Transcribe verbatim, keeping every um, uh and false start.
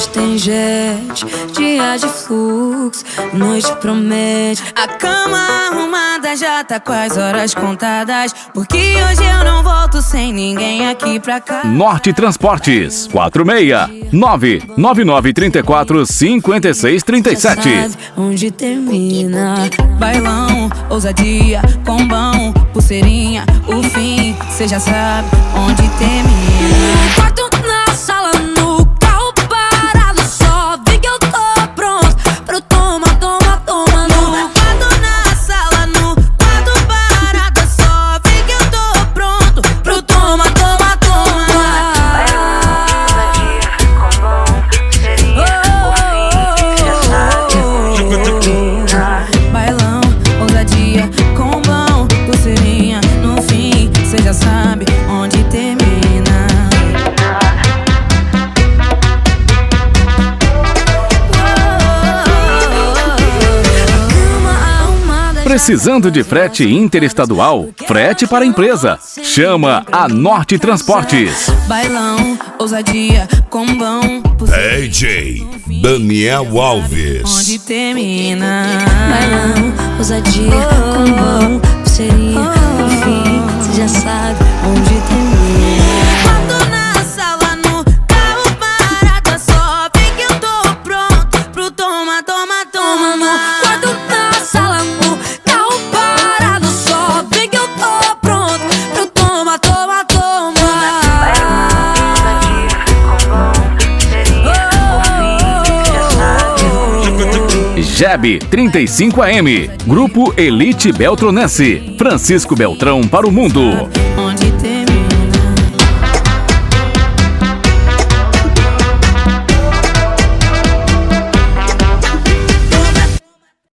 Hoje tem jet, dia de fluxo, noite promete. A cama arrumada já tá com as horas contadas, porque hoje eu não volto sem ninguém aqui pra cá. Norte Transportes, quatro seis nove nove nove três quatro cinco seis três sete. Onde termina bailão, ousadia, combão, pulseirinha, o fim, cê já sabe onde termina. Quarto na sala, no carro parado, só vi que eu tô pronto pro toma, toma, toma. No quarto na sala, no quarto parado, só vi que eu tô pronto pro toma, toma, toma. Bailão, ousadia, combão, pulseirinha, no fim, cê já sabe onde termina. Precisando de frete interestadual? Frete para empresa. Chama a Norte Transportes. Bailão, ousadia, combão, D J Daniel Alves. onde termina. Bailão, ousadia, combão, pulseirinha, enfim, cê já sabe onde termina. Quando na sala, no carro parado, só vi que eu tô pronto pro toma, toma, toma. Quando na sala, no carro parado, só vi que eu tô pronto pro toma, toma, toma. Jeb trinta e cinco A M. Grupo Elite Beltronense. Francisco Beltrão para o mundo.